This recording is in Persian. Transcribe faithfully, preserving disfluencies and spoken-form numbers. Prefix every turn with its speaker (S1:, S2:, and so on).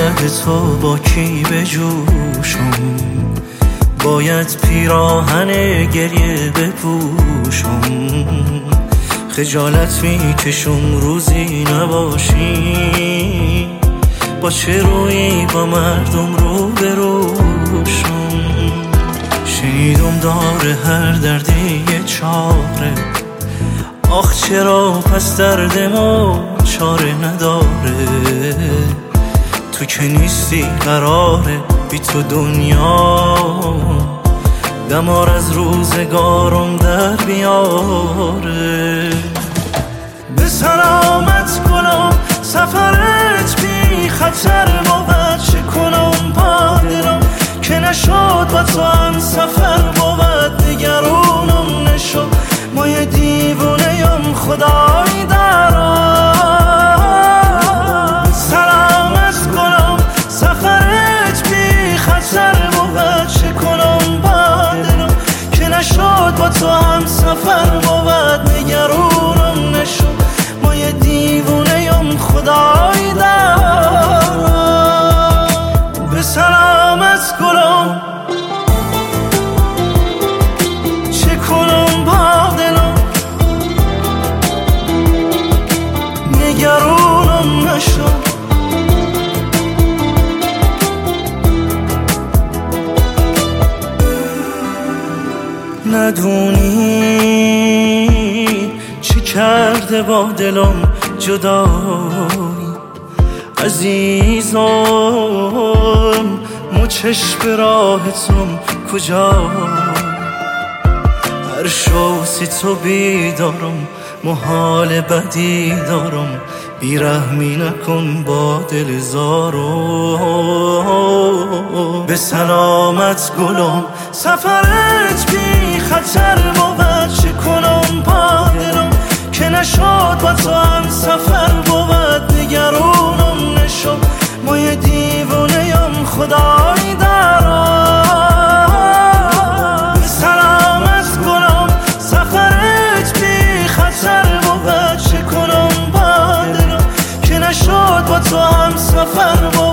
S1: بعد تو با کی بجوشم، باید پیراهن گریه بپوشم. خجالت میکشم روزی نباشی، با چه روی با مردم رو بروشم. شنیدم داره هر دردی یه چاره، آخ چرا پس درد ما چاره نداره. تو که نیستی قراره بی تو دنیا دمار از روزگارم در بیاره. به سلامت کنم سفرت بی خطر بود، چه کنم با دلم که نشد با تو هم سفر بود. نگرانم نشد ما یه دیوونه یم خدای دارم. سلامت کنم سفرت بی خطر بود، چه کنم با دلم که نشد با تو هم سفر بود. نگرانم نشد ما یه دیوونه یم خدای دارم. به سلامت کنم چه کنم با دلم، نگرانم نشد. ندونی چی کرده با دلم جدایی عزیزم، مو چشم راحتم کجا. هر شوسی تو بیدارم، محال بدی دارم، بیرحمی نکن با دل زارم. به سلامت گلم سفرت بی خطر بود، چه کنم با دلم که نشد با تو هم سفر بود. نگرانم نشد ما یه دیوونه یم خدای دارم. به سلامت گلم سفرت بی خطر بود، چه کنم با دلم که نشد با تو هم سفر بود.